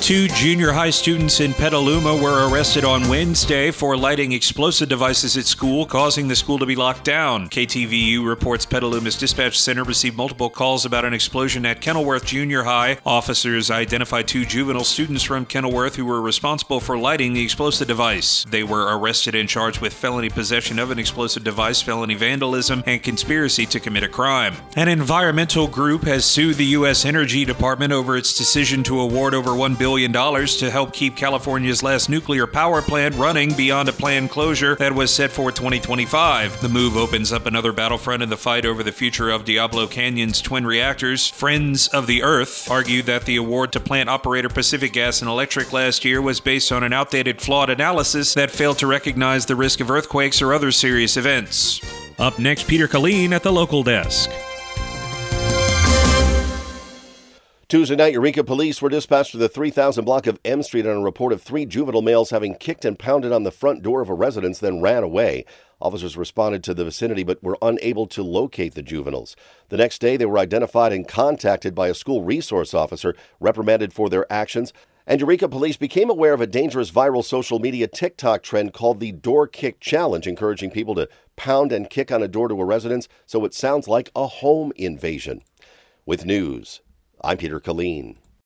Two junior high students in Petaluma were arrested on Wednesday for lighting explosive devices at school, causing the school to be locked down. KTVU reports Petaluma's dispatch center received multiple calls about an explosion at Kenilworth Junior High. Officers identified two juvenile students from Kenilworth who were responsible for lighting the explosive device. They were arrested and charged with felony possession of an explosive device, felony vandalism, and conspiracy to commit a crime. An environmental group has sued the U.S. Energy Department over its decision to award over $1 billion to help keep California's last nuclear power plant running beyond a planned closure that was set for 2025. The move opens up another battlefront in the fight over the future of Diablo Canyon's twin reactors. Friends of the Earth argued that the award to plant operator Pacific Gas and Electric last year was based on an outdated, flawed analysis that failed to recognize the risk of earthquakes or other serious events. Up next, Peter Colleen at the local desk. Tuesday night, Eureka police were dispatched to the 3000 block of M Street on a report of three juvenile males having kicked and pounded on the front door of a residence, then ran away. Officers responded to the vicinity but were unable to locate the juveniles. The next day, they were identified and contacted by a school resource officer, reprimanded for their actions. And Eureka police became aware of a dangerous viral social media TikTok trend called the Door Kick Challenge, encouraging people to pound and kick on a door to a residence so it sounds like a home invasion. With news, I'm Peter Colleen.